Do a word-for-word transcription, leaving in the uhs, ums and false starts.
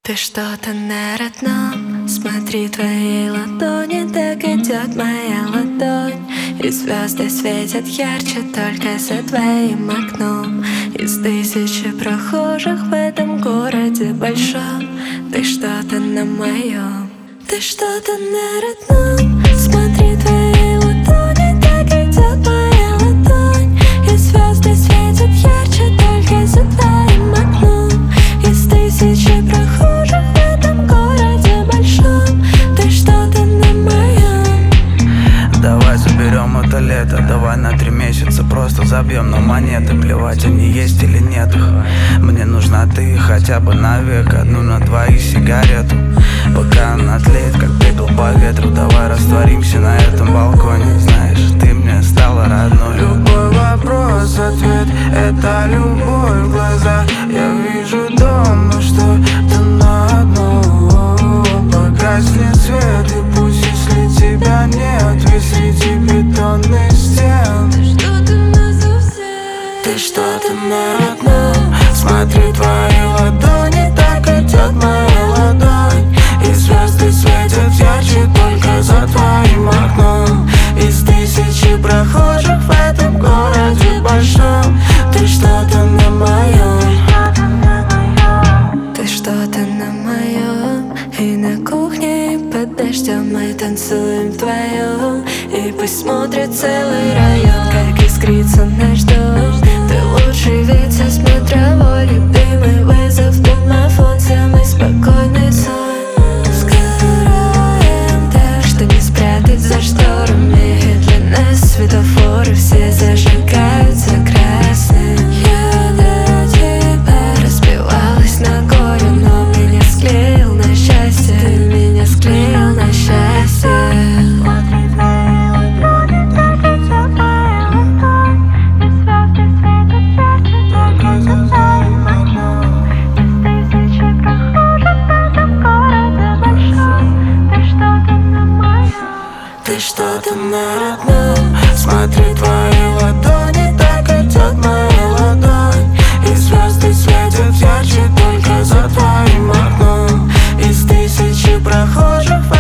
Ты что-то на родном, смотри, твоей ладони, так идет моя ладонь. И звезды светят ярче только за твоим окном. Из тысячи прохожих в этом городе большом. Ты что-то на моем, ты что-то на родном. Смотри, твоей ладони, так идет моя ладонь. И звезды светят ярче только за твоим окном. Из тысячи прохожих в этом городе большом. Ты что-то на моем. Давай заберем это лето, давай на три месяца просто забьем на монеты. Плевать, они есть или нет их. Мне нужна ты хотя бы навек, одну на двоих сигарету. Пока она тлеет, как пепел по ветру. Давай растворимся на этом балконе. Знаешь, ты мне стала родной. Любой вопрос, ответ — это любовь в глазах. Я вижу дома, что ты на одном. Погаснет свет, и пусть, если тебя нет, весь среди бетонных стен. Ты что-то на родном. Смотри, твои ладони, так идет моя ладонь. И звезды светят ярче только за твоим окном. Из тысячи прохожих в этом городе большом. Ты что-то на моем. Ты что-то на моем. И на кухне, и под дождем мы танцуем вдвоем. И пусть смотрит целый район, как искрится наш дом. Ты лучший вид со смотровой, любимый вызов, домофон, самый спокойный сон. Сгораем так, что не спрятать за шторами. Для нас светофоры все зажигаются красным. Я для тебя разбивалась на горе, но меня склеил на счастье. Ты меня склеил на счастье. Ты что-то на родном. Смотри, твои ладони, так идет моя ладонь. И звезды светят ярче только за твоим окном. Из тысячи прохожих в